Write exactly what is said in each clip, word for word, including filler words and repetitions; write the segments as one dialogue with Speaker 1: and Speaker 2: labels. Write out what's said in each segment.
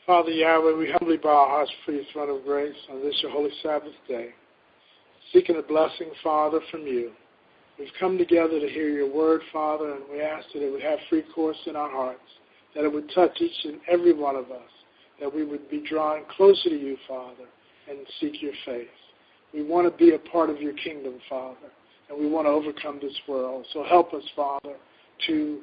Speaker 1: Father Yahweh, we humbly bow our hearts before your throne of grace on this your holy Sabbath day, seeking a blessing, Father, from you. We've come together to hear your word, Father, and we ask that it would have free course in our hearts, that it would touch each and every one of us, that we would be drawn closer to you, Father, and seek your face. We want to be a part of your kingdom, Father, and we want to overcome this world. So help us, Father, to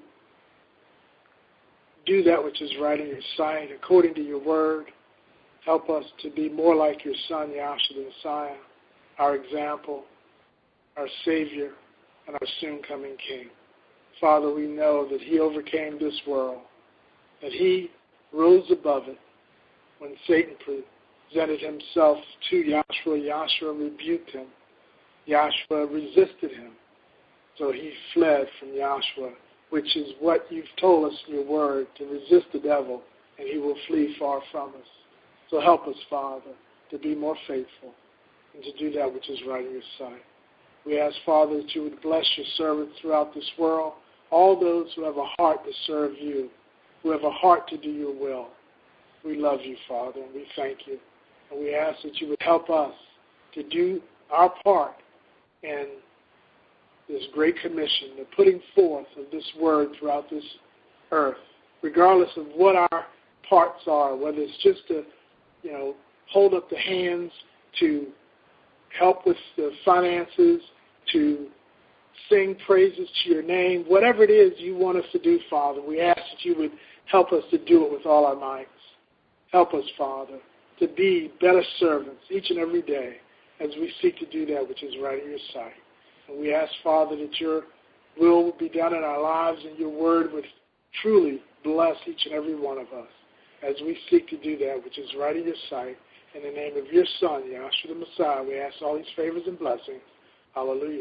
Speaker 1: do that which is right in your sight, according to your word. Help us to be more like your Son, Yahshua the Messiah, our example, our Savior, and our soon-coming King. Father, we know that he overcame this world, that he rose above it when Satan presented himself to Yahshua. Yahshua rebuked him. Yahshua resisted him. So he fled from Yahshua, which is what you've told us in your word, to resist the devil, and he will flee far from us. So help us, Father, to be more faithful and to do that which is right in your sight. We ask, Father, that you would bless your servants throughout this world, all those who have a heart to serve you, who have a heart to do your will. We love you, Father, and we thank you. And we ask that you would help us to do our part in this great commission, the putting forth of this word throughout this earth, regardless of what our parts are, whether it's just to, you know, hold up the hands, to help with the finances, to sing praises to your name, whatever it is you want us to do, Father, we ask that you would help us to do it with all our might. Help us, Father, to be better servants each and every day as we seek to do that which is right in your sight. And we ask, Father, that your will will be done in our lives and your word would truly bless each and every one of us as we seek to do that which is right in your sight. In the name of your Son, Yahshua the Messiah, we ask all these favors and blessings. Hallelujah.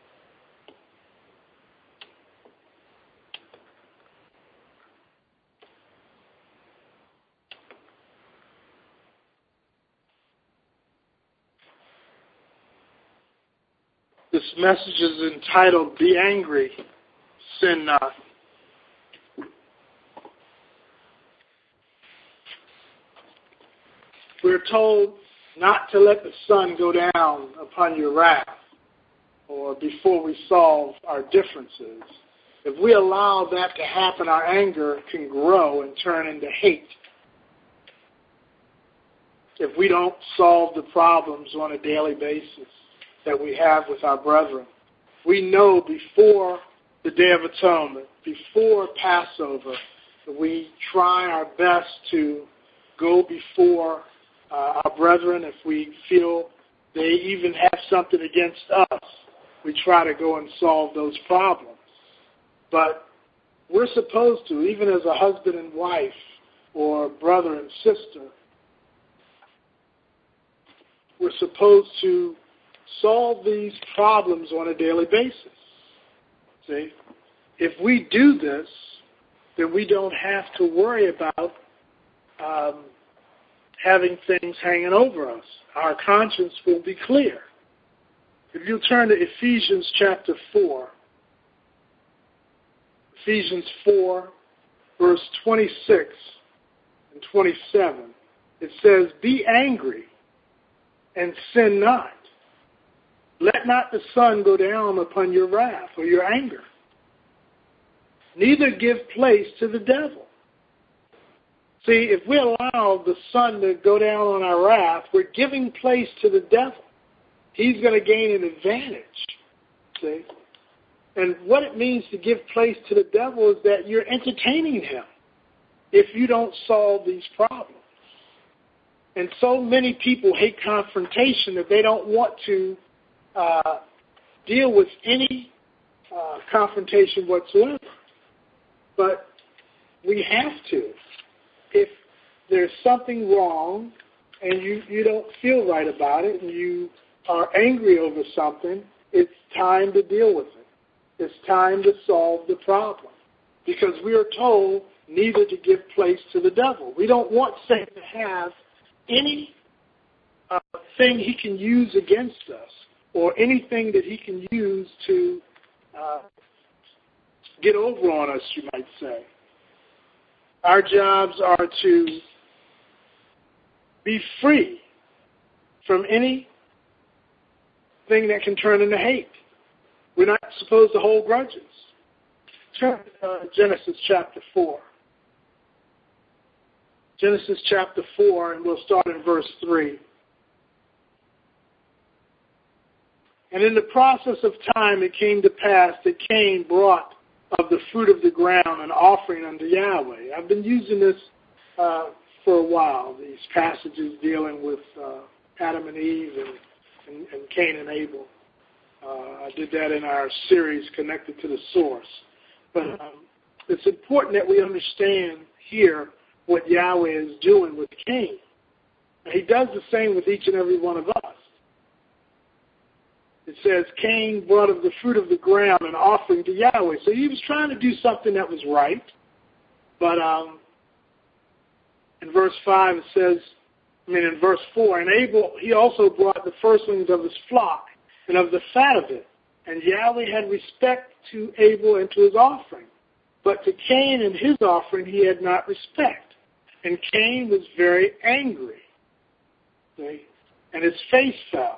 Speaker 1: This message is entitled, Be Angry, Sin Not. We're told not to let the sun go down upon your wrath, or before we solve our differences. If we allow that to happen, our anger can grow and turn into hate. If we don't solve the problems on a daily basis that we have with our brethren. We know before the Day of Atonement, before Passover, that we try our best to go before uh, our brethren. If we feel they even have something against us, we try to go and solve those problems. But we're supposed to, even as a husband and wife or brother and sister, we're supposed to solve these problems on a daily basis. See? If we do this, then we don't have to worry about um, having things hanging over us. Our conscience will be clear. If you turn to Ephesians chapter four, Ephesians four, verse twenty-six and twenty-seven, it says, Be angry and sin not. Let not the sun go down upon your wrath or your anger. Neither give place to the devil. See, if we allow the sun to go down on our wrath, we're giving place to the devil. He's going to gain an advantage. See? And what it means to give place to the devil is that you're entertaining him if you don't solve these problems. And so many people hate confrontation that they don't want to Uh, deal with any uh, confrontation whatsoever. But we have to. If there's something wrong and you, you don't feel right about it and you are angry over something, it's time to deal with it. It's time to solve the problem. Because we are told neither to give place to the devil. We don't want Satan to have any uh, thing he can use against us, or anything that he can use to uh, get over on us, you might say. Our jobs are to be free from anything that can turn into hate. We're not supposed to hold grudges. Turn to uh, Genesis chapter four. Genesis chapter four, and we'll start in verse three. And in the process of time it came to pass that Cain brought of the fruit of the ground an offering unto Yahweh. I've been using this uh, for a while, these passages dealing with uh, Adam and Eve and, and, and Cain and Abel. Uh, I did that in our series Connected to the Source. But um, it's important that we understand here what Yahweh is doing with Cain. And he does the same with each and every one of us. It says, Cain brought of the fruit of the ground an offering to Yahweh. So he was trying to do something that was right. But um, in verse five it says, I mean in verse four, and Abel, he also brought the firstlings of his flock and of the fat of it. And Yahweh had respect to Abel and to his offering. But to Cain and his offering he had not respect. And Cain was very angry. See? And his face fell.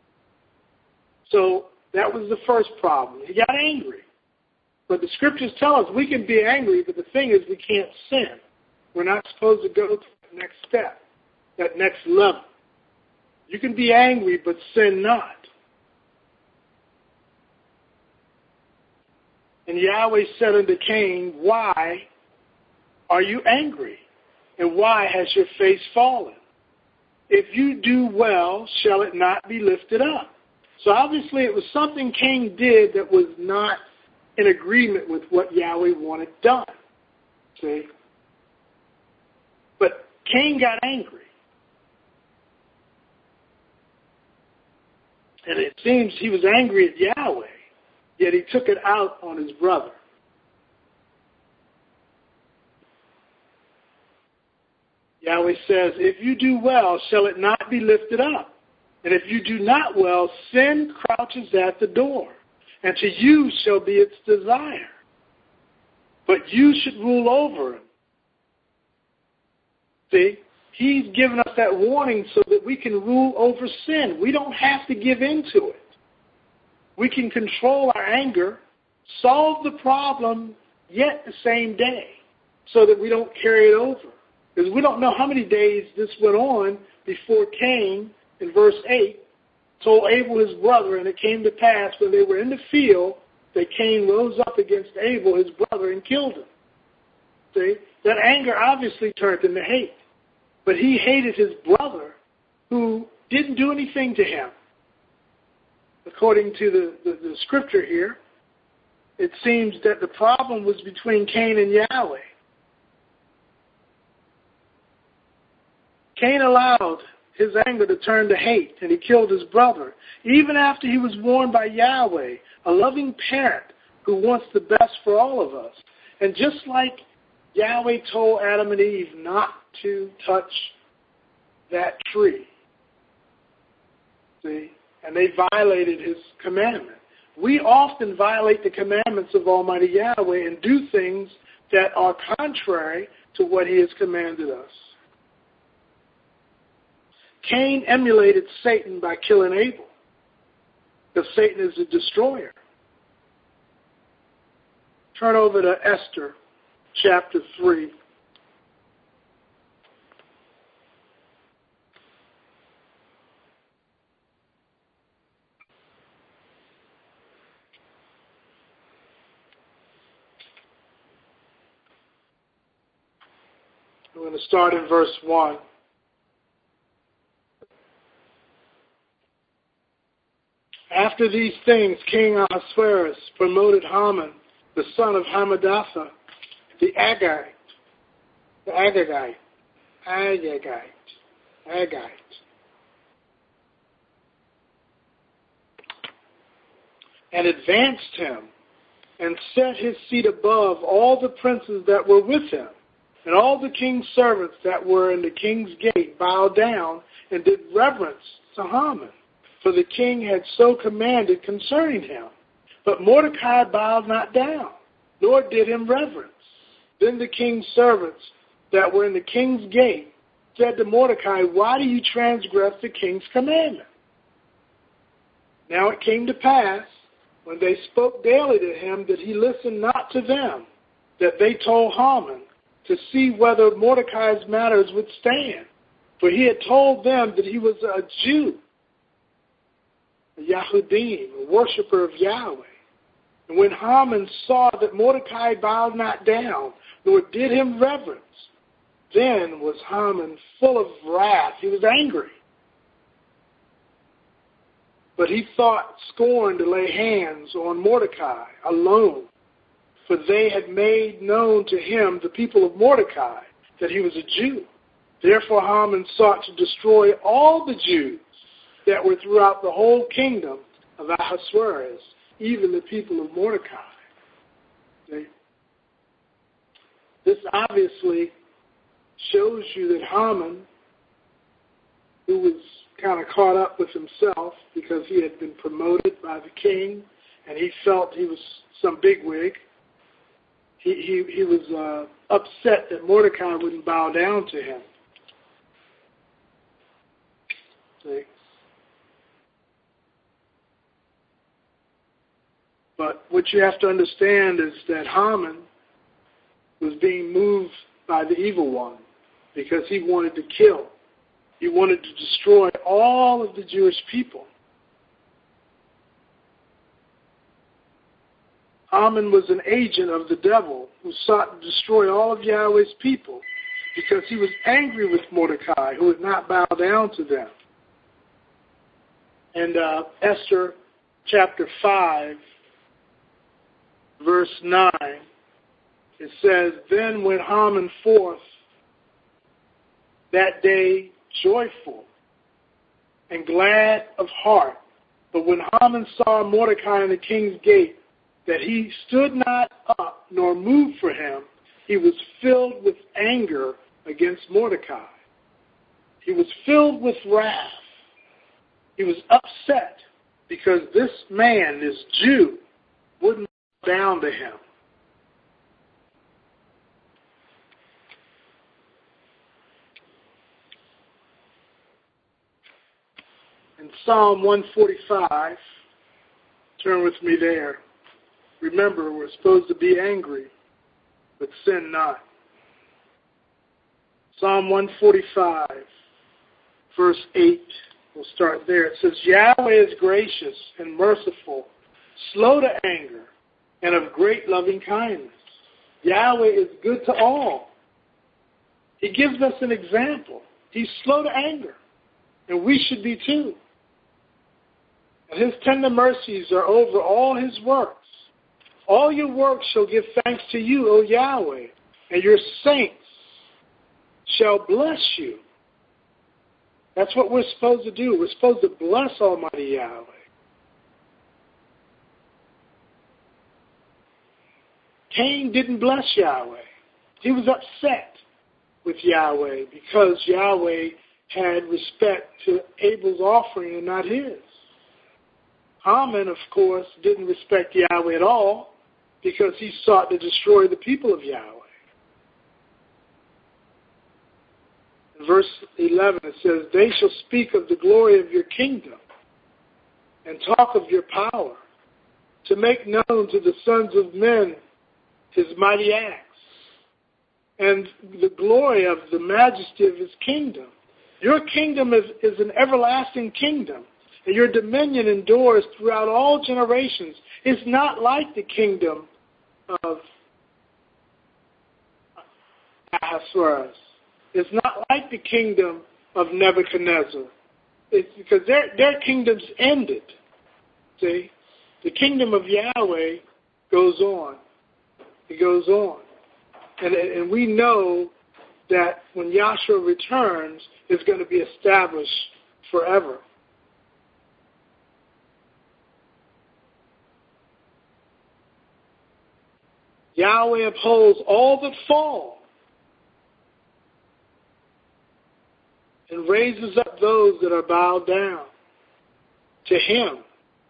Speaker 1: So that was the first problem. He got angry. But the scriptures tell us we can be angry, but the thing is we can't sin. We're not supposed to go to the next step, that next level. You can be angry, but sin not. And Yahweh said unto Cain, why are you angry? And why has your face fallen? If you do well, shall it not be lifted up? So obviously it was something Cain did that was not in agreement with what Yahweh wanted done. See? But Cain got angry. And it seems he was angry at Yahweh, yet he took it out on his brother. Yahweh says, if you do well, shall it not be lifted up? And if you do not well, sin crouches at the door, and to you shall be its desire. But you should rule over him. See, he's given us that warning so that we can rule over sin. We don't have to give in to it. We can control our anger, solve the problem yet the same day, so that we don't carry it over. Because we don't know how many days this went on before Cain, in verse eight, told Abel his brother, and it came to pass when they were in the field that Cain rose up against Abel his brother and killed him. See, that anger obviously turned into hate. But he hated his brother who didn't do anything to him. According to the, the, the scripture here, it seems that the problem was between Cain and Yahweh. Cain allowed his anger to turn to hate, and he killed his brother, even after he was warned by Yahweh, a loving parent who wants the best for all of us. And just like Yahweh told Adam and Eve not to touch that tree, see, and they violated his commandment. We often violate the commandments of Almighty Yahweh and do things that are contrary to what he has commanded us. Cain emulated Satan by killing Abel, because Satan is a destroyer. Turn over to Esther chapter three. I'm going to start in verse one. After these things, King Ahasuerus promoted Haman, the son of Hammedatha, the Agagite, the Agagite, Agagite, Agagite, and advanced him, and set his seat above all the princes that were with him. And all the king's servants that were in the king's gate bowed down and did reverence to Haman, for the king had so commanded concerning him. But Mordecai bowed not down, nor did him reverence. Then the king's servants that were in the king's gate said to Mordecai, "Why do you transgress the king's commandment?" Now it came to pass, when they spoke daily to him, that he listened not to them, that they told Haman to see whether Mordecai's matters would stand. For he had told them that he was a Jew, a Yahudim, a worshiper of Yahweh. And when Haman saw that Mordecai bowed not down, nor did him reverence, then was Haman full of wrath. He was angry. But he thought scorn to lay hands on Mordecai alone, for they had made known to him, the people of Mordecai, that he was a Jew. Therefore Haman sought to destroy all the Jews that were throughout the whole kingdom of Ahasuerus, even the people of Mordecai. See? This obviously shows you that Haman, who was kind of caught up with himself because he had been promoted by the king and he felt he was some bigwig, he, he, he was uh, upset that Mordecai wouldn't bow down to him. See? But what you have to understand is that Haman was being moved by the evil one because he wanted to kill. He wanted to destroy all of the Jewish people. Haman was an agent of the devil who sought to destroy all of Yahweh's people because he was angry with Mordecai, who would not bow down to them. And uh, Esther chapter five, verse nine, it says, "Then went Haman forth that day joyful and glad of heart. But when Haman saw Mordecai in the king's gate, that he stood not up nor moved for him, he was filled with anger against Mordecai." He was filled with wrath. He was upset because this man, this Jew, wouldn't bow down to him. In Psalm one forty-five, turn with me there. Remember, we're supposed to be angry, but sin not. Psalm one forty-five, verse eight, we'll start there. It says, "Yahweh is gracious and merciful, slow to anger, and of great loving kindness." Yahweh is good to all. He gives us an example. He's slow to anger, and we should be too. And his tender mercies are over all his works. All your works shall give thanks to you, O Yahweh, and your saints shall bless you. That's what we're supposed to do. We're supposed to bless Almighty Yahweh. Cain didn't bless Yahweh. He was upset with Yahweh because Yahweh had respect to Abel's offering and not his. Haman, of course, didn't respect Yahweh at all because he sought to destroy the people of Yahweh. In verse eleven, it says, "They shall speak of the glory of your kingdom and talk of your power, to make known to the sons of men his mighty acts and the glory of the majesty of his kingdom." Your kingdom is, is an everlasting kingdom, and your dominion endures throughout all generations. It's not like the kingdom of Ahasuerus. It's not like the kingdom of Nebuchadnezzar. It's because their, their kingdoms ended. See? The kingdom of Yahweh goes on. It goes on. And, and we know that when Yahshua returns, it's going to be established forever. Yahweh upholds all that fall and raises up those that are bowed down to him.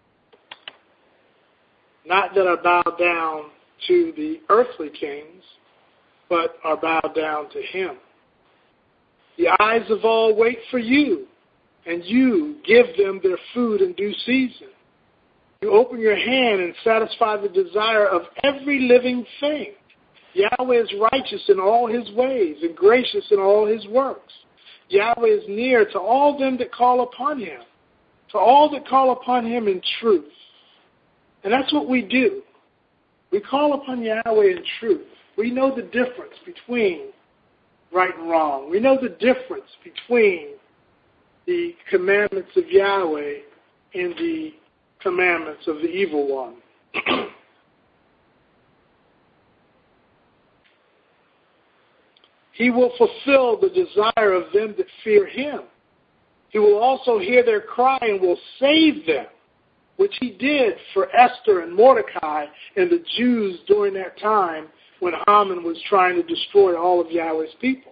Speaker 1: Not that are bowed down to the earthly kings, but are bowed down to him. The eyes of all wait for you, and you give them their food in due season. You open your hand and satisfy the desire of every living thing. Yahweh is righteous in all his ways and gracious in all his works. Yahweh is near to all them that call upon him, to all that call upon him in truth. And that's what we do. We call upon Yahweh in truth. We know the difference between right and wrong. We know the difference between the commandments of Yahweh and the commandments of the evil one. He will fulfill the desire of them that fear him. He will also hear their cry and will save them, which he did for Esther and Mordecai and the Jews during that time when Haman was trying to destroy all of Yahweh's people.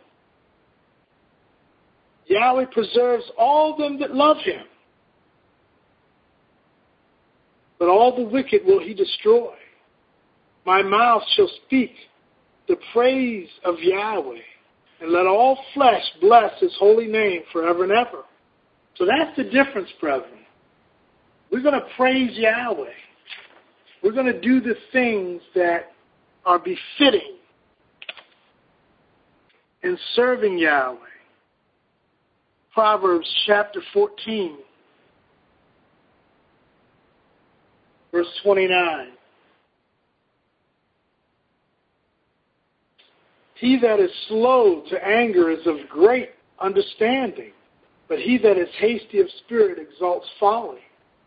Speaker 1: Yahweh preserves all them that love him, but all the wicked will he destroy. My mouth shall speak the praise of Yahweh, and let all flesh bless his holy name forever and ever. So that's the difference, brethren. We're going to praise Yahweh. We're going to do the things that are befitting in serving Yahweh. Proverbs chapter fourteen, verse twenty-nine. He that is slow to anger is of great understanding, but he that is hasty of spirit exalts folly.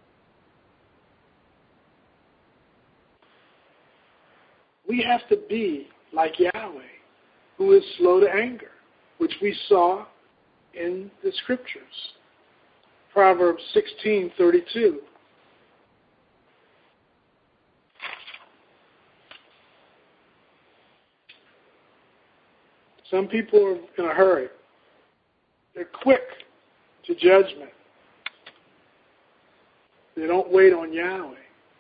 Speaker 1: We have to be like Yahweh, who is slow to anger, which we saw in the scriptures. Proverbs sixteen thirty-two. Some people are in a hurry. They're quick to judgment. They don't wait on Yahweh.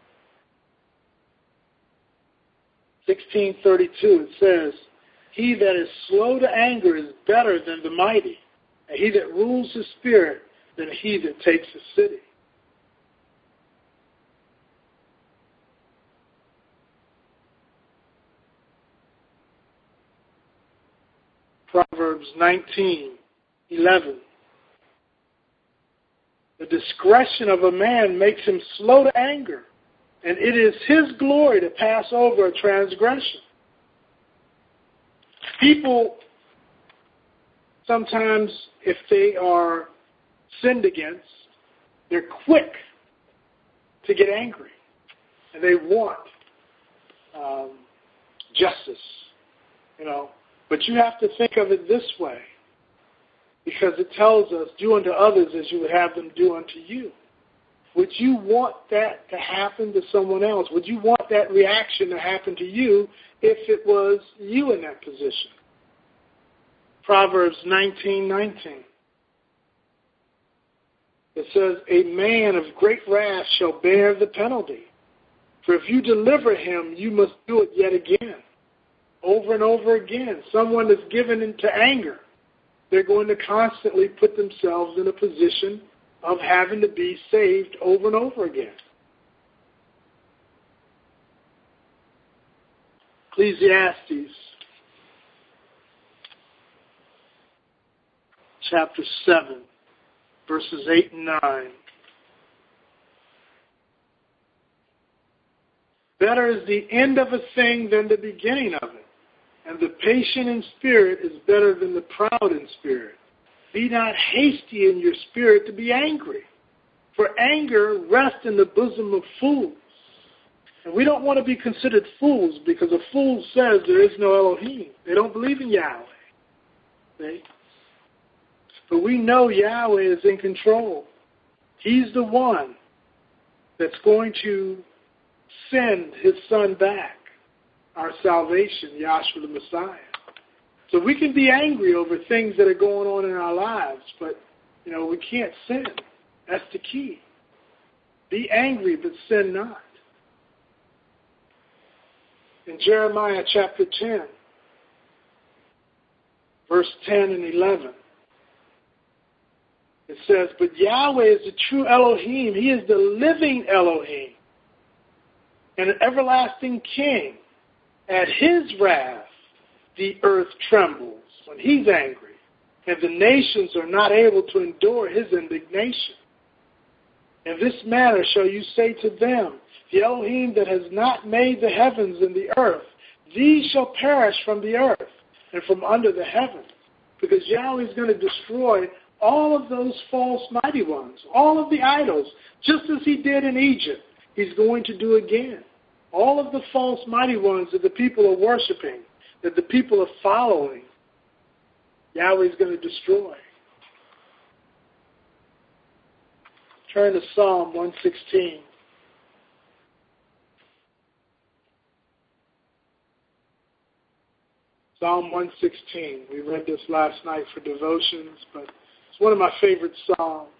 Speaker 1: sixteen thirty-two, it says, he that is slow to anger is better than the mighty, and he that rules his spirit than he that takes a city. Proverbs nineteen eleven. The discretion of a man makes him slow to anger, and it is his glory to pass over a transgression. People, sometimes if they are sinned against, they're quick to get angry, and they want um, justice, you know. But you have to think of it this way, because it tells us, do unto others as you would have them do unto you. Would you want that to happen to someone else? Would you want that reaction to happen to you if it was you in that position? Proverbs nineteen nineteen. It says, a man of great wrath shall bear the penalty. For if you deliver him, you must do it yet again. Over and over again. Someone that's given into anger, they're going to constantly put themselves in a position of having to be saved over and over again. Ecclesiastes chapter seven, verses eight and nine. Better is the end of a thing than the beginning of it, and the patient in spirit is better than the proud in spirit. Be not hasty in your spirit to be angry, for anger rests in the bosom of fools. And we don't want to be considered fools, because a fool says there is no Elohim. They don't believe in Yahweh. See? But we know Yahweh is in control. He's the one that's going to send his son back, our salvation, Yahshua the Messiah. So we can be angry over things that are going on in our lives, but, you know, we can't sin. That's the key. Be angry, but sin not. In Jeremiah chapter ten, verse ten and eleven, It says, but Yahweh is the true Elohim. He is the living Elohim and an everlasting King. At his wrath, the earth trembles when he's angry, and the nations are not able to endure his indignation. In this manner shall you say to them, the Elohim that has not made the heavens and the earth, these shall perish from the earth and from under the heavens. Because Yahweh is going to destroy all of those false mighty ones, all of the idols, just as he did in Egypt, he's going to do again. All of the false mighty ones that the people are worshiping, that the people are following, Yahweh is going to destroy. Turn to Psalm one sixteen. Psalm one sixteen. We read this last night for devotions, but it's one of my favorite psalms.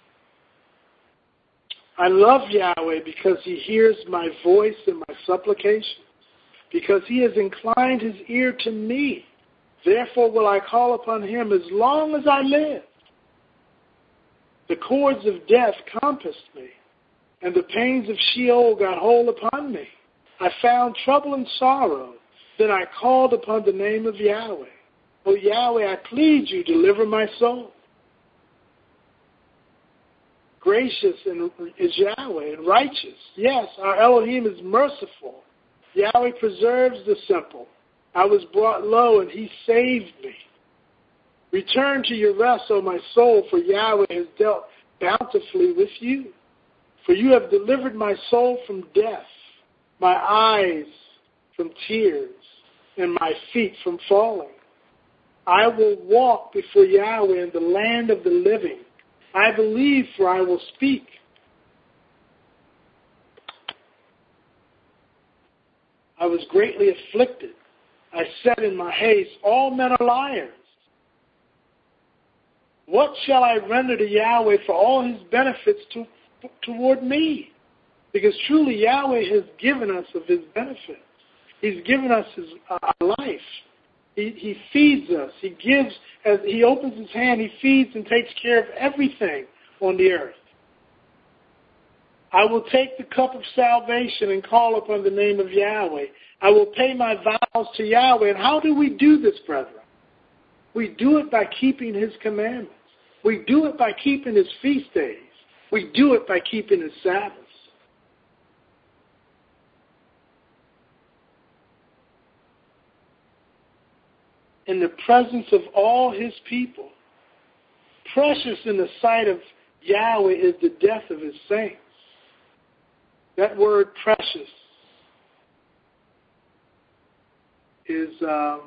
Speaker 1: I love Yahweh because he hears my voice and my supplications, because he has inclined his ear to me. Therefore will I call upon him as long as I live. The cords of death compassed me, and the pains of Sheol got hold upon me. I found trouble and sorrow. Then I called upon the name of Yahweh. O Yahweh, I plead you, deliver my soul. Gracious is Yahweh and righteous. Yes, our Elohim is merciful. Yahweh preserves the simple. I was brought low, and he saved me. Return to your rest, O my soul, for Yahweh has dealt bountifully with you. For you have delivered my soul from death, my eyes from tears, and my feet from falling. I will walk before Yahweh in the land of the living. I believe, for I will speak. I was greatly afflicted. I said in my haste, all men are liars. What shall I render to Yahweh for all his benefits to, toward me? Because truly Yahweh has given us of his benefits. He's given us his uh, life. He, he feeds us. He gives, as he opens his hand, he feeds and takes care of everything on the earth. I will take the cup of salvation and call upon the name of Yahweh. I will pay my vows to Yahweh. And how do we do this, brethren? We do it by keeping his commandments. We do it by keeping his feast days. We do it by keeping his Sabbaths. In the presence of all his people, precious in the sight of Yahweh is the death of his saints. That word precious is um,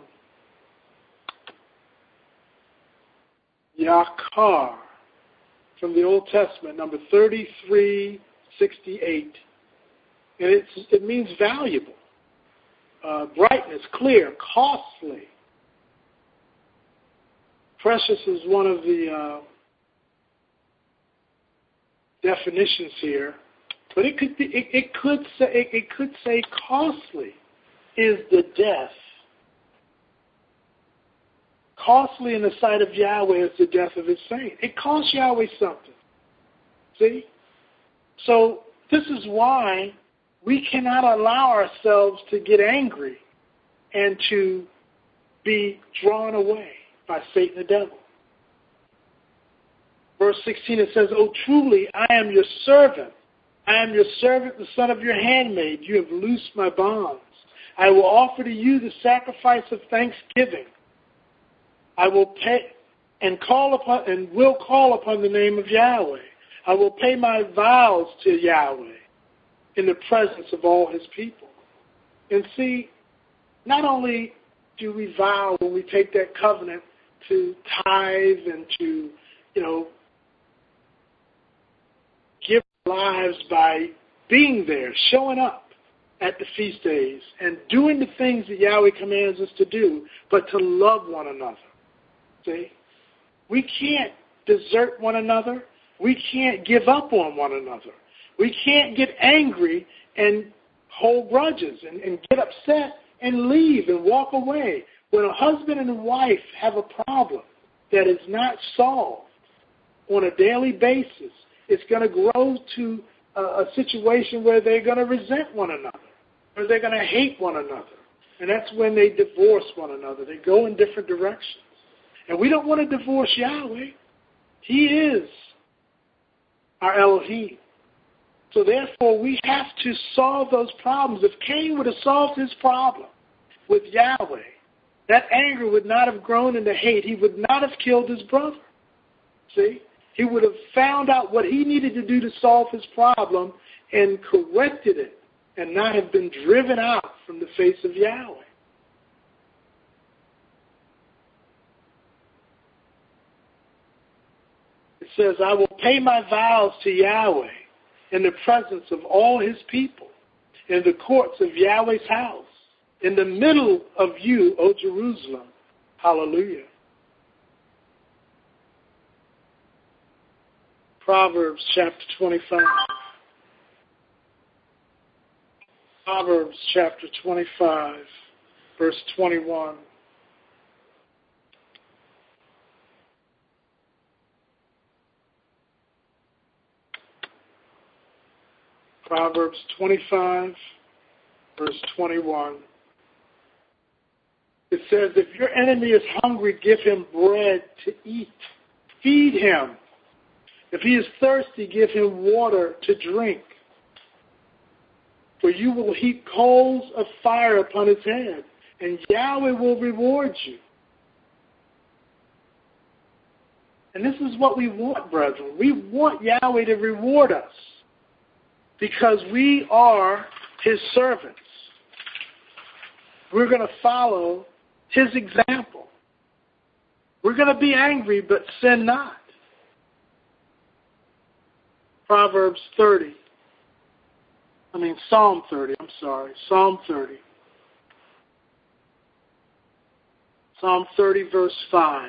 Speaker 1: Yakar from the Old Testament, number thirty-three sixty-eight. And it's, it means valuable, uh, brightness, clear, costly. Precious is one of the uh, definitions here, but it could be, it, it could say it, it could say costly is the death. Costly in the sight of Yahweh is the death of his saint. It costs Yahweh something. See? So this is why we cannot allow ourselves to get angry and to be drawn away by Satan the devil. Verse sixteen, it says, "O truly, I am your servant. I am your servant, the son of your handmaid. You have loosed my bonds. I will offer to you the sacrifice of thanksgiving. I will pay and call upon and will call upon the name of Yahweh. I will pay my vows to Yahweh in the presence of all his people." And see, not only do we vow when we take that covenant to tithe and to, you know, give our lives by being there, showing up at the feast days and doing the things that Yahweh commands us to do, but to love one another. See? We can't desert one another. We can't give up on one another. We can't get angry and hold grudges and, and get upset and leave and walk away. When a husband and a wife have a problem that is not solved, on a daily basis, it's going to grow to a, a situation where they're going to resent one another, or they're going to hate one another. And that's when they divorce one another. They go in different directions. And we don't want to divorce Yahweh. He is our Elohim. So therefore, we have to solve those problems. If Cain would have solved his problem with Yahweh, that anger would not have grown into hate. He would not have killed his brother. See? He would have found out what he needed to do to solve his problem and corrected it and not have been driven out from the face of Yahweh. It says, I will pay my vows to Yahweh in the presence of all his people, in the courts of Yahweh's house, in the middle of you, O Jerusalem. Hallelujah. Proverbs chapter twenty-five. Proverbs chapter twenty-five, verse twenty-one. Proverbs twenty-five, verse twenty-one. It says, if your enemy is hungry, give him bread to eat. Feed him. If he is thirsty, give him water to drink. For you will heap coals of fire upon his head, and Yahweh will reward you. And this is what we want, brethren. We want Yahweh to reward us because we are his servants. We're going to follow his example. We're going to be angry, but sin not. Proverbs thirty. I mean, Psalm thirty, I'm sorry. Psalm thirty. Psalm thirty, verse five.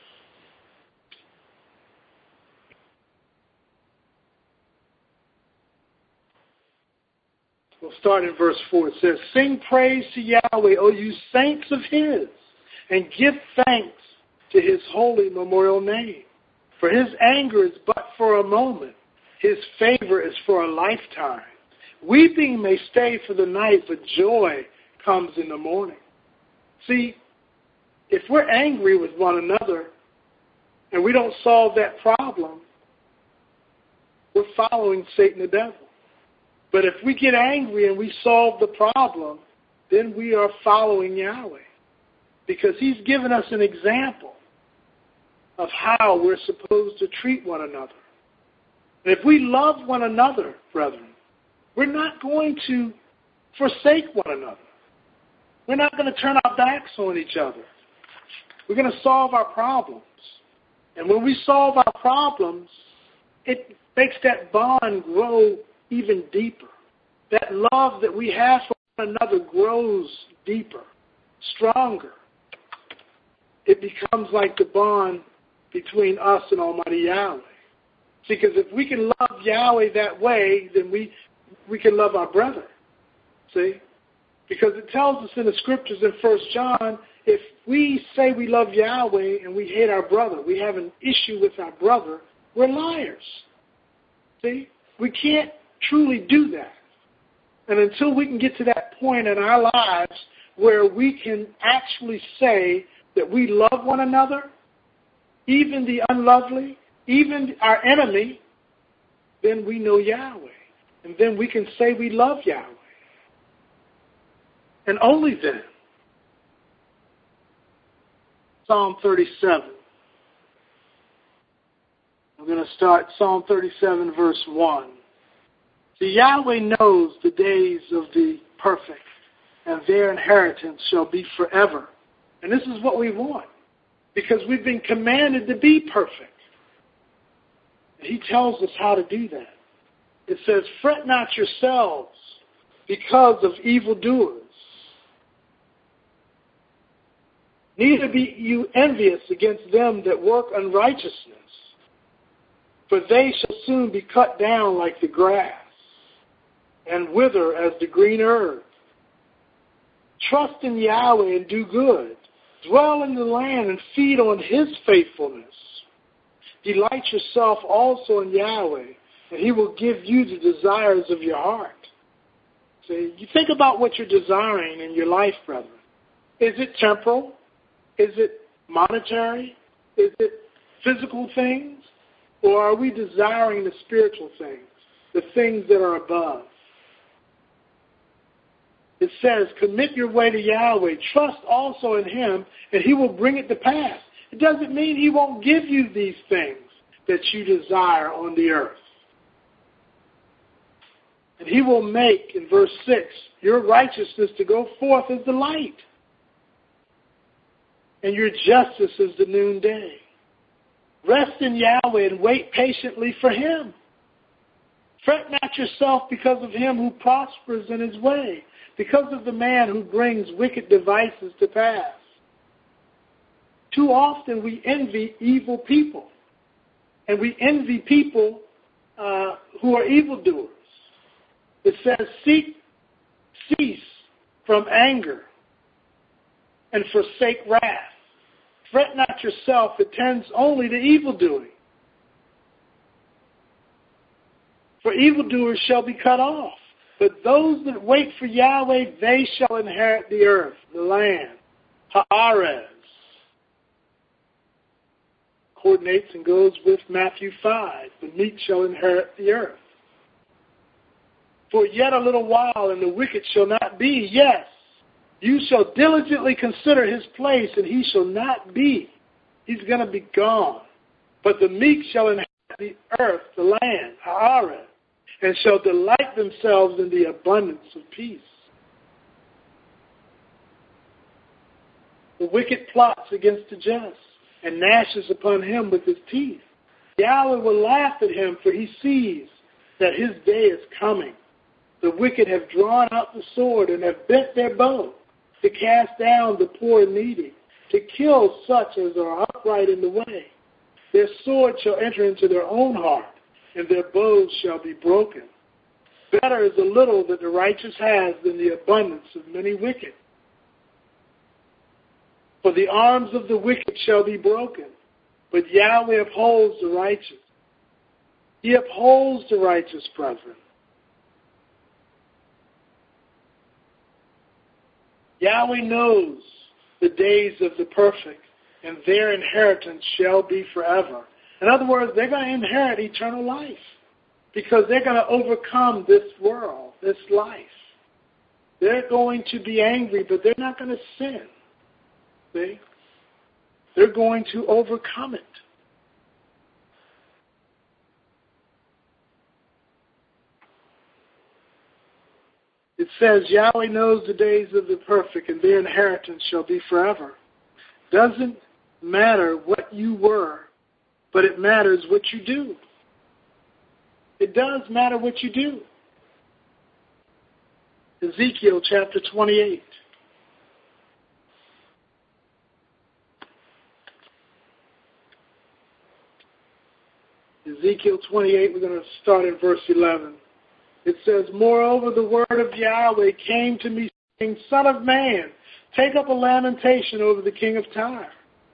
Speaker 1: We'll start in verse four. It says, sing praise to Yahweh, O you saints of his, and give thanks to his holy memorial name. For his anger is but for a moment. His favor is for a lifetime. Weeping may stay for the night, but joy comes in the morning. See, if we're angry with one another and we don't solve that problem, we're following Satan the devil. But if we get angry and we solve the problem, then we are following Yahweh. Because he's given us an example of how we're supposed to treat one another. And if we love one another, brethren, we're not going to forsake one another. We're not going to turn our backs on each other. We're going to solve our problems. And when we solve our problems, it makes that bond grow even deeper. That love that we have for one another grows deeper, stronger. It becomes like the bond between us and Almighty Yahweh. See, because if we can love Yahweh that way, then we we can love our brother. See? Because it tells us in the scriptures in First John, if we say we love Yahweh and we hate our brother, we have an issue with our brother, we're liars. See? We can't truly do that. And until we can get to that point in our lives where we can actually say that we love one another, even the unlovely, even our enemy, then we know Yahweh. And then we can say we love Yahweh. And only then. Psalm thirty-seven. I'm going to start Psalm thirty-seven, verse one. See, Yahweh knows the days of the perfect, and their inheritance shall be forever. And this is what we want, because we've been commanded to be perfect. And he tells us how to do that. It says, fret not yourselves because of evildoers. Neither be you envious against them that work unrighteousness, for they shall soon be cut down like the grass, and wither as the green herb. Trust in Yahweh and do good. Dwell in the land and feed on his faithfulness. Delight yourself also in Yahweh, and he will give you the desires of your heart. See, you think about what you're desiring in your life, brethren. Is it temporal? Is it monetary? Is it physical things? Or are we desiring the spiritual things, the things that are above? It says, commit your way to Yahweh. Trust also in him, and he will bring it to pass. It doesn't mean he won't give you these things that you desire on the earth. And he will make, in verse six, your righteousness to go forth as the light, and your justice as the noonday. Rest in Yahweh and wait patiently for him. Fret not yourself because of him who prospers in his way, because of the man who brings wicked devices to pass. Too often we envy evil people, and we envy people uh, who are evildoers. It says, seek, cease from anger, and forsake wrath. Fret not yourself, it tends only to evildoing. For evildoers shall be cut off, but those that wait for Yahweh, they shall inherit the earth, the land. Haaretz. Coordinates and goes with Matthew five. The meek shall inherit the earth. For yet a little while, and the wicked shall not be. Yes, you shall diligently consider his place, and he shall not be. He's going to be gone. But the meek shall inherit the earth, the land, Haaretz, and shall delight themselves in the abundance of peace. The wicked plots against the just, and gnashes upon him with his teeth. Yahweh will laugh at him, for he sees that his day is coming. The wicked have drawn out the sword and have bent their bow to cast down the poor and needy, to kill such as are upright in the way. Their sword shall enter into their own heart, and their bows shall be broken. Better is a little that the righteous has than the abundance of many wicked. For the arms of the wicked shall be broken, but Yahweh upholds the righteous. He upholds the righteous, brethren. Yahweh knows the days of the perfect, and their inheritance shall be forever. In other words, they're going to inherit eternal life because they're going to overcome this world, this life. They're going to be angry, but they're not going to sin. See? They're going to overcome it. It says, Yahweh knows the days of the perfect, and their inheritance shall be forever. Doesn't matter what you were, but it matters what you do. It does matter what you do. Ezekiel chapter twenty-eight. Ezekiel twenty-eight, we're going to start in verse eleven. It says, moreover, the word of Yahweh came to me, saying, Son of man, take up a lamentation over the king of Tyre,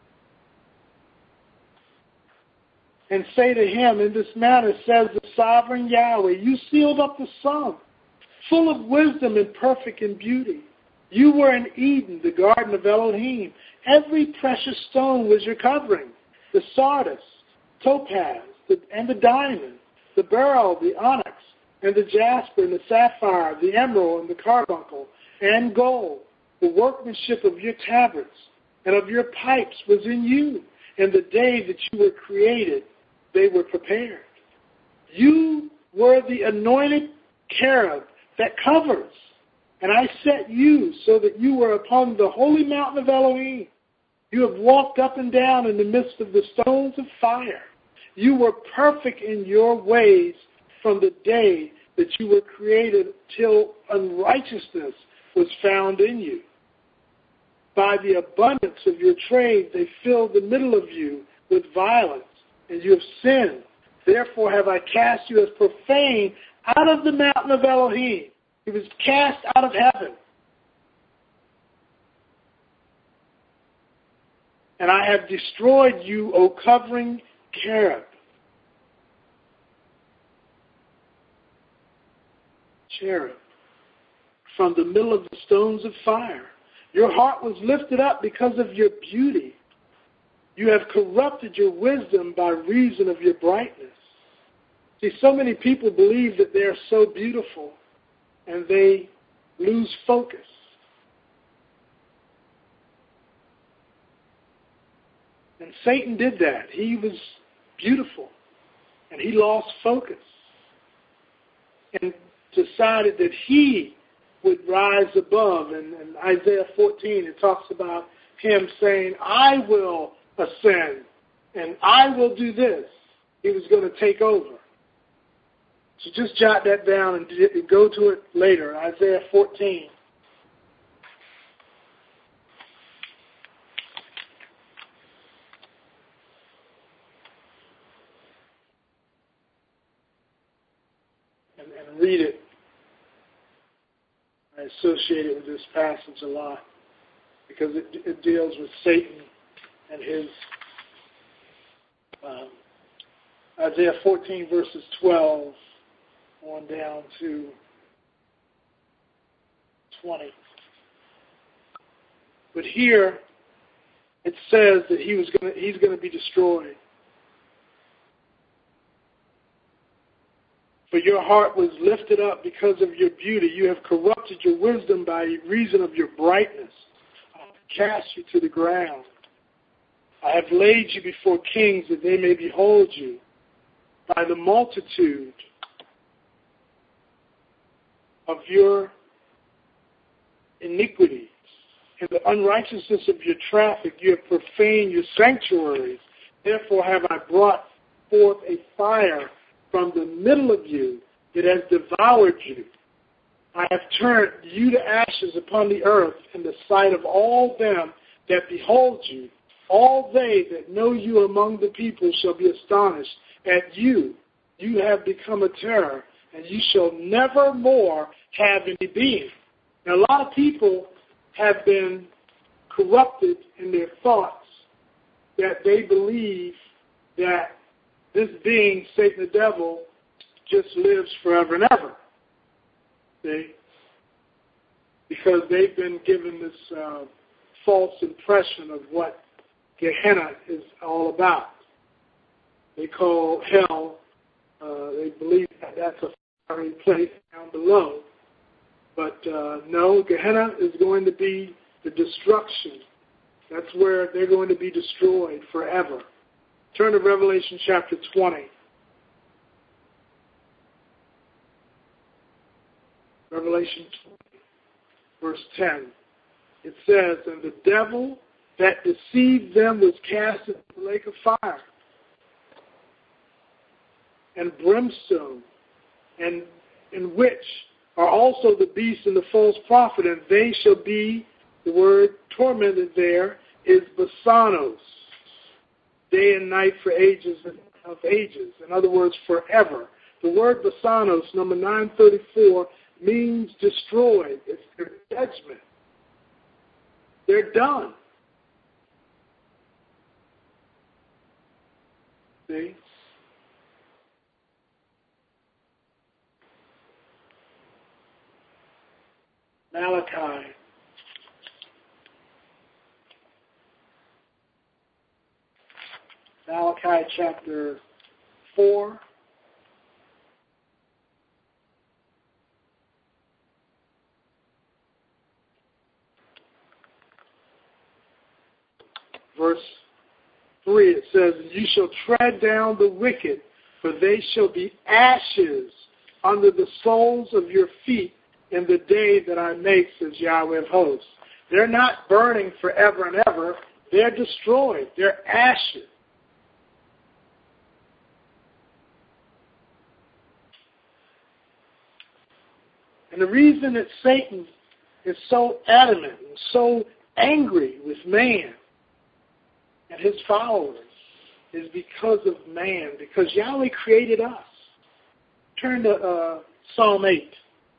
Speaker 1: and say to him, in this matter says the sovereign Yahweh, you sealed up the sum, full of wisdom and perfect in beauty. You were in Eden, the garden of Elohim. Every precious stone was your covering, the sardius, topaz, the, and the diamond, the beryl, the onyx, and the jasper, and the sapphire, the emerald, and the carbuncle, and gold. The workmanship of your tabrets and of your pipes was in you. And the day that you were created, they were prepared. You were the anointed cherub that covers. And I set you so that you were upon the holy mountain of Elohim. You have walked up and down in the midst of the stones of fire. You were perfect in your ways from the day that you were created till unrighteousness was found in you. By the abundance of your trade, they filled the middle of you with violence, and you have sinned. Therefore have I cast you as profane out of the mountain of Elohim. He was cast out of heaven. And I have destroyed you, O covering cherub. Cherub. From the middle of the stones of fire. Your heart was lifted up because of your beauty. You have corrupted your wisdom by reason of your brightness. See, so many people believe that they are so beautiful, and they lose focus. And Satan did that. He was beautiful, and he lost focus, and decided that he would rise above. And in Isaiah fourteen, it talks about him saying, I will ascend, and I will do this. He was going to take over. So just jot that down and go to it later, Isaiah fourteen. And, and read it. I associate it with this passage a lot because it, it deals with Satan and his um, Isaiah fourteen verses twelve on down to twenty. But here it says that he was going to, he's going to be destroyed. For your heart was lifted up because of your beauty. You have corrupted your wisdom by reason of your brightness. I have cast you to the ground. I have laid you before kings that they may behold you. By the multitude of your iniquities and the unrighteousness of your traffic, you have profaned your sanctuaries. Therefore have I brought forth a fire from the middle of you that has devoured you. I have turned you to ashes upon the earth in the sight of all them that behold you. All they that know you among the people shall be astonished at you. You have become a terror, and you shall never more have any being. Now, a lot of people have been corrupted in their thoughts that they believe that this being, Satan the devil, just lives forever and ever. See? Because they've been given this uh, false impression of what Gehenna is all about. They call hell, uh, they believe that that's a fiery place down below. But uh, no, Gehenna is going to be the destruction. That's where they're going to be destroyed forever. Turn to Revelation chapter twenty. Revelation twenty, verse ten. It says, and the devil that deceived them was cast into the lake of fire and brimstone, and in which are also the beast and the false prophet, and they shall be, the word tormented there is basanos, day and night for ages of ages. In other words, forever. The word basanos, number nine thirty-four, means destroyed. It's their judgment. They're done. See? Malachi. Malachi chapter four. Verse three, it says, you shall tread down the wicked, for they shall be ashes under the soles of your feet in the day that I make, says Yahweh of hosts. They're not burning forever and ever. They're destroyed. They're ashes. And the reason that Satan is so adamant and so angry with man and his followers is because of man, because Yahweh created us. Turn to uh, Psalm eight.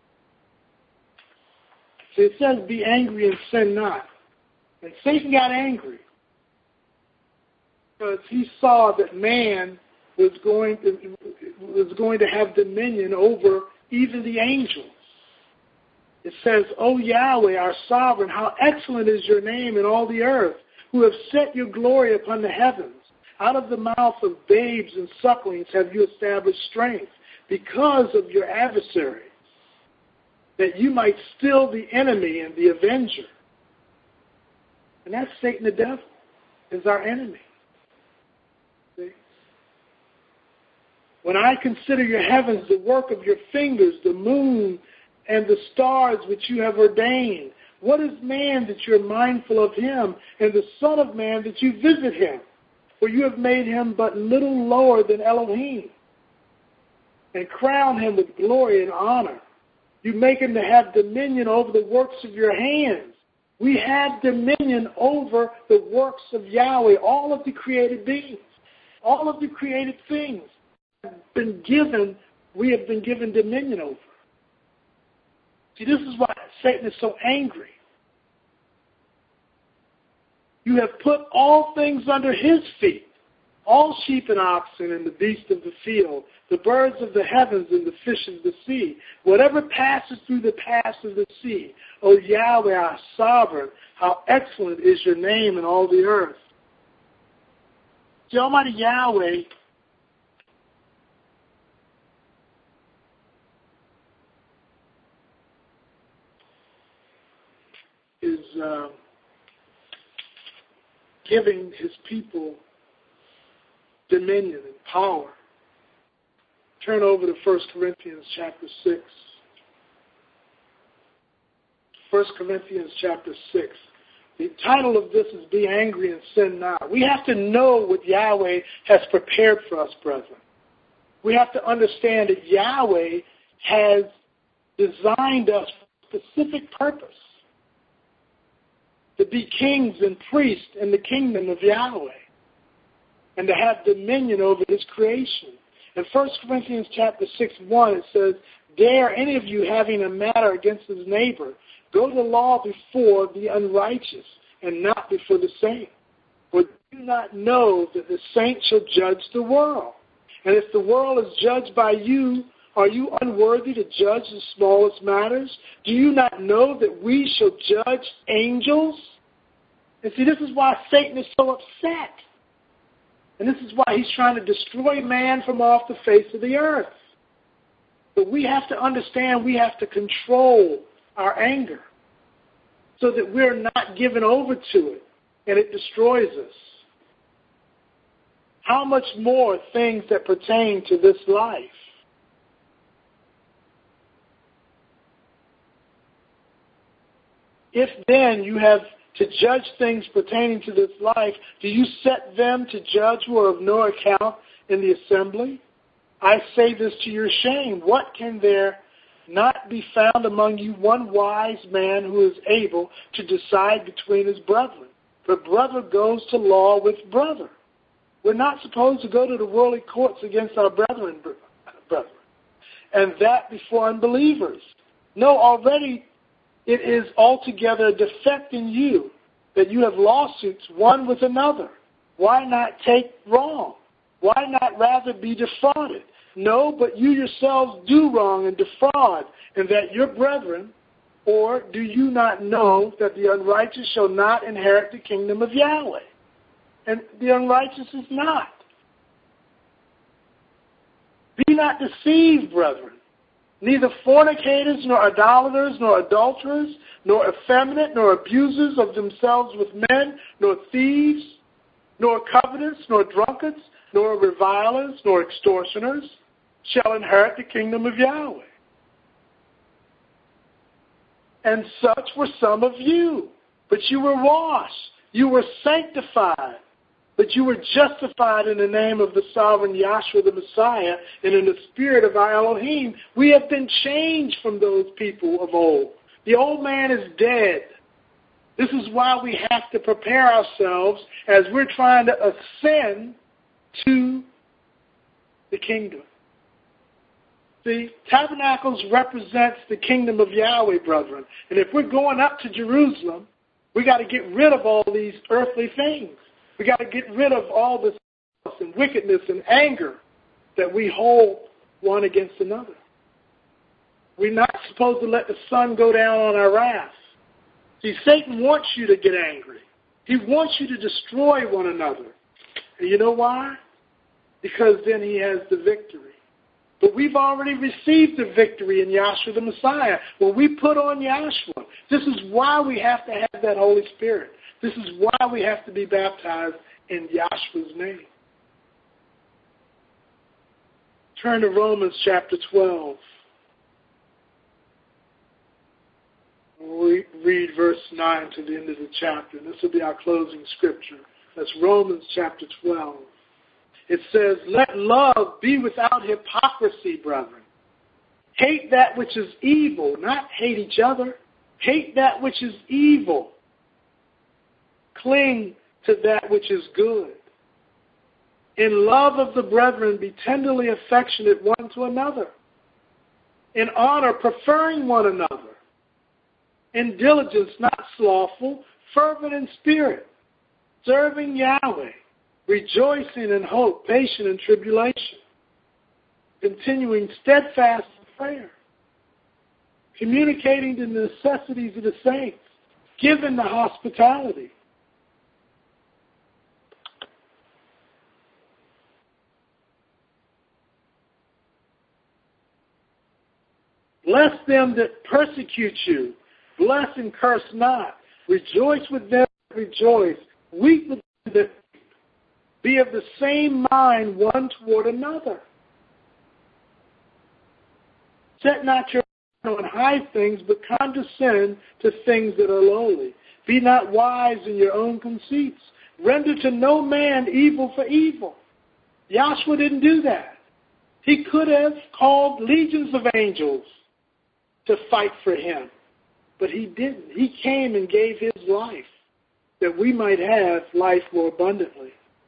Speaker 1: So it says, be angry and sin not. And Satan got angry. because he saw that man was going to, was going to have dominion over even the angels. It says, O Yahweh, our sovereign, how excellent is your name in all the earth, who have set your glory upon the heavens. Out of the mouth of babes and sucklings have you established strength because of your adversaries, that you might still the enemy and the avenger. And that's Satan the devil, is our enemy. See? When I consider your heavens, the work of your fingers, the moon and the stars which you have ordained, what is man that you are mindful of him, and the son of man that you visit him? For you have made him but little lower than Elohim, and crown him with glory and honor. You make him to have dominion over the works of your hands. We have dominion over the works of Yahweh, all of the created beings, all of the created things have been given, we have been given dominion over. See, this is why Satan is so angry. You have put all things under his feet, all sheep and oxen and the beast of the field, the birds of the heavens and the fish of the sea, whatever passes through the paths of the sea. O Yahweh, our sovereign, how excellent is your name in all the earth. The Almighty Yahweh is uh, giving his people dominion and power. Turn over to First Corinthians chapter six. First Corinthians chapter six. The title of this is Be Angry and Sin Not. We have to know what Yahweh has prepared for us, brethren. We have to understand that Yahweh has designed us for a specific purpose. To be kings and priests in the kingdom of Yahweh, and to have dominion over his creation. In First Corinthians chapter six, one, it says, Dare any of you having a matter against his neighbor, go to law before the unrighteous, and not before the saint. For do you not know that the saint shall judge the world? And if the world is judged by you, are you unworthy to judge the smallest matters? Do you not know that we shall judge angels? And see, this is why Satan is so upset. And this is why he's trying to destroy man from off the face of the earth. But we have to understand we have to control our anger so that we're not given over to it and it destroys us. How much more things that pertain to this life? If then you have to judge things pertaining to this life, do you set them to judge who are of no account in the assembly? I say this to your shame. What can there not be found among you one wise man who is able to decide between his brethren? For brother goes to law with brother. We're not supposed to go to the worldly courts against our brethren, brethren, and that before unbelievers. No, already it is altogether a defect in you that you have lawsuits one with another. Why not take wrong? Why not rather be defrauded? No, but you yourselves do wrong and defraud, and that your brethren, or do you not know that the unrighteous shall not inherit the kingdom of Yahweh? And the unrighteous is not. Be not deceived, brethren. Neither fornicators, nor idolaters, nor adulterers, nor effeminate, nor abusers of themselves with men, nor thieves, nor covetous, nor drunkards, nor revilers, nor extortioners shall inherit the kingdom of Yahweh. And such were some of you. But you were washed, you were sanctified, but you were justified in the name of the sovereign Yahshua the Messiah and in the spirit of our Elohim. We have been changed from those people of old. The old man is dead. This is why we have to prepare ourselves as we're trying to ascend to the kingdom. See, tabernacles represents the kingdom of Yahweh, brethren. And if we're going up to Jerusalem, we got to get rid of all these earthly things. We got to get rid of all this and wickedness and anger that we hold one against another. We're not supposed to let the sun go down on our wrath. See, Satan wants you to get angry. He wants you to destroy one another. And you know why? Because then he has the victory. But we've already received the victory in Yahshua the Messiah. When we put on Yahshua, this is why we have to have that Holy Spirit. This is why we have to be baptized in Yahshua's name. Turn to Romans chapter twelve. We read verse nine to the end of the chapter. And this will be our closing scripture. That's Romans chapter twelve. It says, let love be without hypocrisy, brethren. Hate that which is evil, not hate each other. Hate that which is evil. Cling to that which is good. In love of the brethren, be tenderly affectionate one to another. In honor, preferring one another. In diligence, not slothful, fervent in spirit, serving Yahweh, rejoicing in hope, patient in tribulation, continuing steadfast in prayer, communicating the necessities of the saints, giving the hospitality. Bless them that persecute you. Bless and curse not. Rejoice with them that rejoice. Weep with them that weep. Be of the same mind one toward another. Set not your mind on high things, but condescend to things that are lowly. Be not wise in your own conceits. Render to no man evil for evil. Yahshua didn't do that. He could have called legions of angels to fight for him. But he didn't. He came and gave his life that we might have life more abundantly.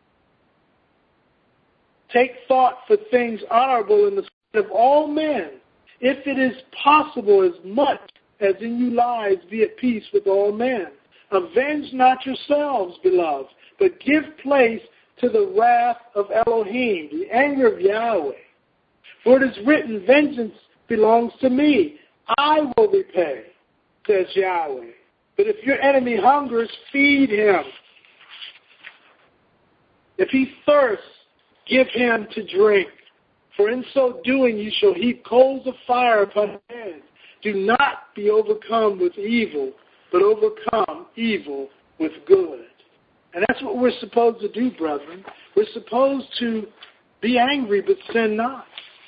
Speaker 1: Take thought for things honorable in the sight of all men, if it is possible, as much as in you lies, be at peace with all men. Avenge not yourselves, beloved, but give place to the wrath of Elohim, the anger of Yahweh. For it is written, vengeance belongs to me. I will repay, says Yahweh. But if your enemy hungers, feed him. If he thirsts, give him to drink. For in so doing you shall heap coals of fire upon his head. Do not be overcome with evil, but overcome evil with good. And that's what we're supposed to do, brethren. We're supposed to be angry, but sin not.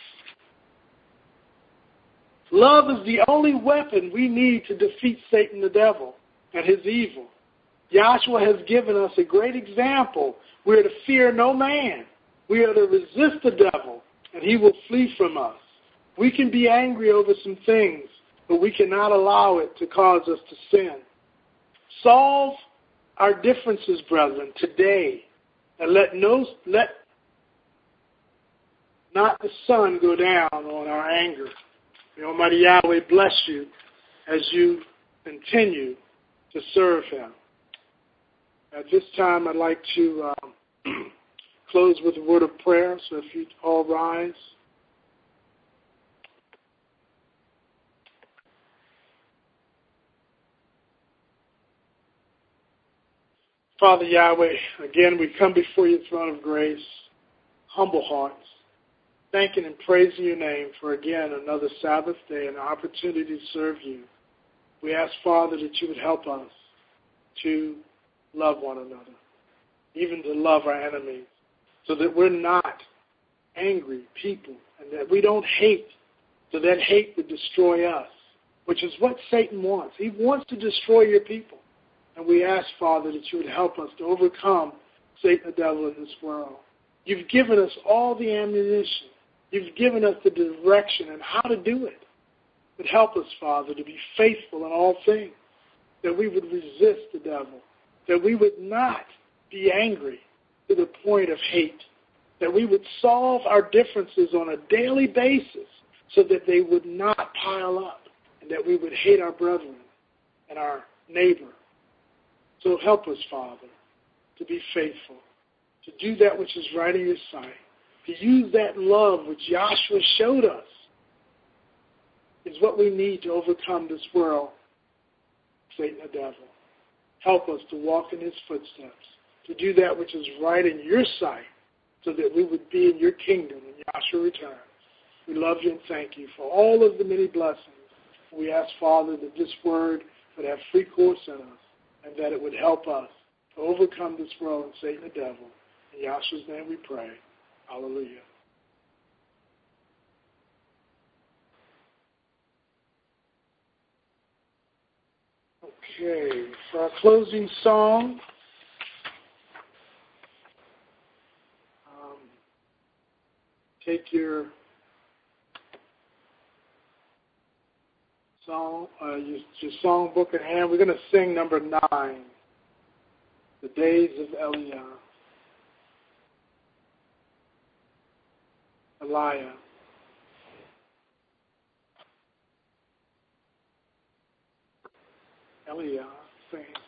Speaker 1: Love is the only weapon we need to defeat Satan the devil and his evil. Yahshua has given us a great example. We are to fear no man. We are to resist the devil, and he will flee from us. We can be angry over some things, but we cannot allow it to cause us to sin. Solve our differences, brethren, today, and let no let not the sun go down on our anger. The Almighty Yahweh bless you as you continue to serve him. At this time, I'd like to um, close with a word of prayer, so if you all rise. Father Yahweh, again, we come before your throne of grace, humble hearts, thanking and praising your name for, again, another Sabbath day and an opportunity to serve you. We ask, Father, that you would help us to love one another, even to love our enemies, so that we're not angry people and that we don't hate, so that hate would destroy us, which is what Satan wants. He wants to destroy your people. And we ask, Father, that you would help us to overcome Satan the devil in this world. You've given us all the ammunition. You've given us the direction and how to do it. But help us, Father, to be faithful in all things, that we would resist the devil, that we would not be angry to the point of hate, that we would solve our differences on a daily basis so that they would not pile up, and that we would hate our brethren and our neighbor. So help us, Father. to be faithful, to do that which is right in your sight, to use that love which Joshua showed us is what we need to overcome this world, Satan the devil. Help us to walk in his footsteps, to do that which is right in your sight, so that we would be in your kingdom when Joshua returns. We love you and thank you for all of the many blessings. We ask, Father, that this word would have free course in us and that it would help us to overcome this world and Satan the devil. In Yahshua's name we pray. Hallelujah. Okay, for our closing song, um, take your song, uh, your, your song book in hand. We're going to sing number nine, The Days of Eliah. Eliah. Eliah, sing.